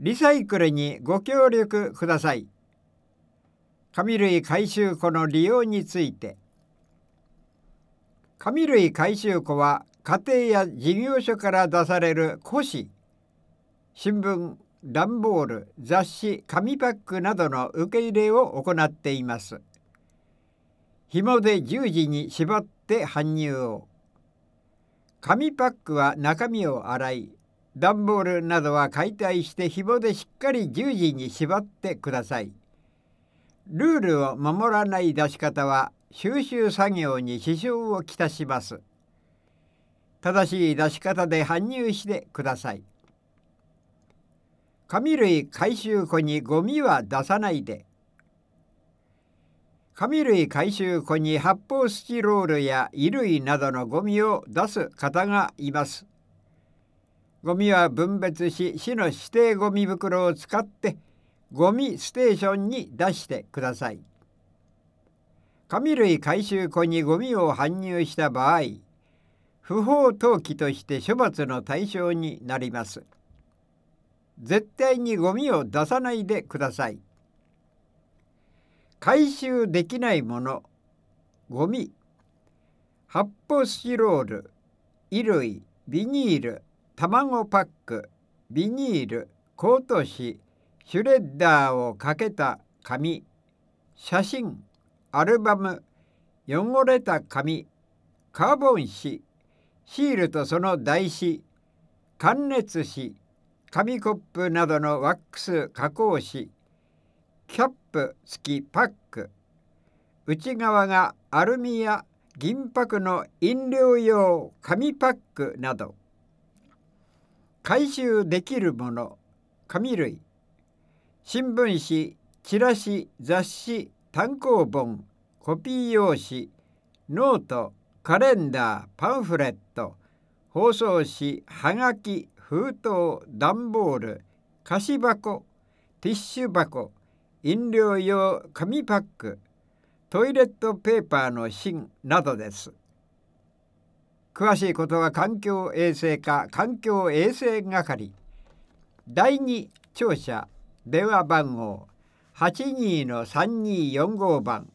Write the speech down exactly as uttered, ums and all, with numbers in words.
リサイクルにご協力ください。紙類回収庫の利用について。紙類回収庫は家庭や事業所から出される古紙、新聞、段ボール、雑誌、紙パックなどの受け入れを行っています。紐で十字に縛って搬入を。紙パックは中身を洗い、段ボールなどは解体して紐でしっかり十字に縛ってください。ルールを守らない出し方は収集作業に支障をきたします。正しい出し方で搬入してください。紙類回収庫にゴミは出さないで。紙類回収庫に発泡スチロールや衣類などのゴミを出す方がいます。ゴミは分別し、市の指定ゴミ袋を使ってゴミステーションに出してください。紙類回収庫にゴミを搬入した場合、不法投棄として処罰の対象になります。絶対にゴミを出さないでください。回収できないもの、ゴミ、発泡スチロール、衣類、ビニール、卵パック、ビニール、コート紙、シュレッダーをかけた紙、写真、アルバム、汚れた紙、カーボン紙、シールとその台紙、感熱紙、紙コップなどのワックス加工紙、キャップ付きパック、内側がアルミや銀箔の飲料用紙パックなど。回収できるもの、紙類、新聞紙、チラシ、雑誌、単行本、コピー用紙、ノート、カレンダー、パンフレット、包装紙、はがき、封筒、段ボール、菓子箱、ティッシュ箱、飲料用紙パック、トイレットペーパーの芯などです。詳しいことは環境衛生課環境衛生係だいに庁舎電話番号 はちにーのさんにーよんご 番